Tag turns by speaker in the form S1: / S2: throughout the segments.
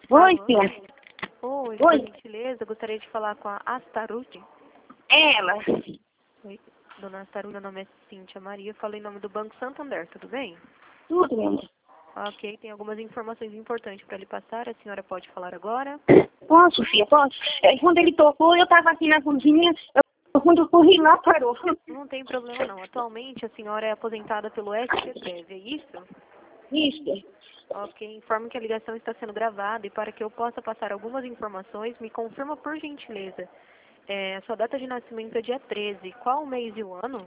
S1: Oi,
S2: Alô?
S1: tia.
S2: Oi, por
S1: Oi,
S2: gentileza, gostaria de falar com a Astaruti.
S1: ela.
S2: Oi, dona Astaruti, meu nome é Cíntia Maria, eu falo em nome do Banco Santander, tudo bem?
S1: Tudo, meu amor.
S2: Ok, tem algumas informações importantes para lhe passar, a senhora pode falar agora?
S1: Posso, filha, posso? Quando ele tocou, eu estava aqui na cozinha, quando eu corri lá, parou.
S2: Não tem problema não. Atualmente a senhora é aposentada pelo SPPREV, é isso?
S1: Isso.
S2: Ok, informo que a ligação está sendo gravada e para que eu possa passar algumas informações, me confirma por gentileza. A sua data de nascimento é dia 13. Qual o mês e o ano?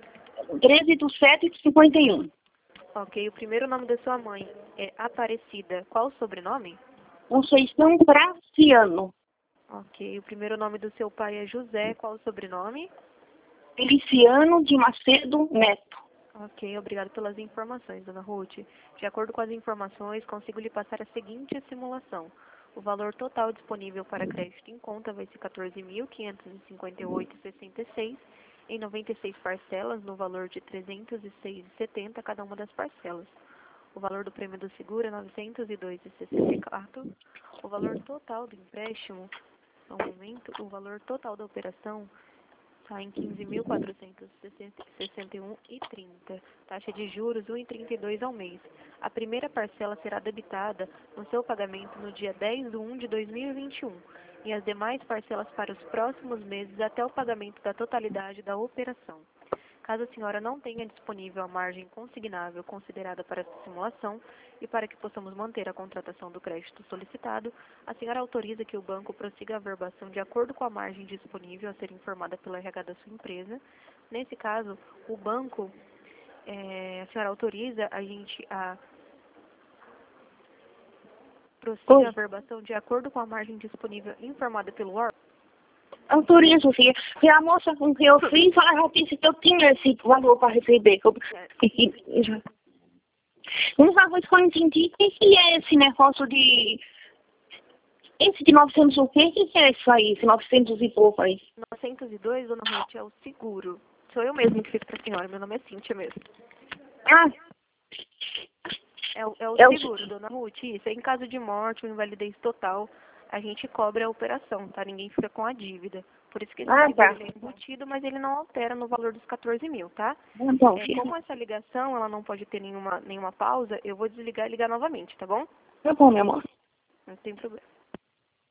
S1: 13/7/51.
S2: Ok, o primeiro nome da sua mãe é Aparecida. Qual o sobrenome?
S1: Conceição Graciano.
S2: Ok, o primeiro nome do seu pai é José. Qual o sobrenome?
S1: Feliciano de Macedo Neto.
S2: Ok, obrigado pelas informações, dona Ruth. De acordo com as informações, consigo lhe passar a seguinte simulação. O valor total disponível para crédito em conta vai ser 14.558,66 em 96 parcelas, no valor de 306,70 cada uma das parcelas. O valor do prêmio do seguro é 902,64. O valor total do empréstimo, no momento, o valor total da operação está em 15.461,30. Taxa de juros 1,32 ao mês. A primeira parcela será debitada no seu pagamento no dia 10/1/2021 e as demais parcelas para os próximos meses até o pagamento da totalidade da operação. Caso a senhora não tenha disponível a margem consignável considerada para esta simulação e para que possamos manter a contratação do crédito solicitado, a senhora autoriza que o banco prossiga a verbação de acordo com a margem disponível a ser informada pelo RH da sua empresa. Nesse caso, o banco, a senhora autoriza a gente a prossiga a
S1: Oi.
S2: verbação de acordo com a margem disponível informada pelo órgão?
S1: Autorizo, filha. E a moça com que eu fiz, ela já disse que eu tinha esse valor para receber. Não sabe quando entendi o que é esse negócio de... Esse de 900 o quê? O que é isso aí? Esse 900 e pouco aí?
S2: 902, dona Ruth, é o seguro. Sou eu mesmo que fiz para a senhora, meu nome é Cíntia mesmo.
S1: Ah,
S2: É o
S1: é o...
S2: seguro, dona Ruth, isso. Em caso de morte ou invalidez total, a gente cobre a operação, tá? Ninguém fica com a dívida. Por isso que esse
S1: Ah,
S2: seguro
S1: tá.
S2: ele é embutido, mas ele não altera no valor dos 14 mil, tá?
S1: Então, filha.
S2: Como essa ligação ela não pode ter nenhuma pausa, eu vou desligar e ligar novamente, tá bom?
S1: Tá bom, meu amor.
S2: Não tem problema.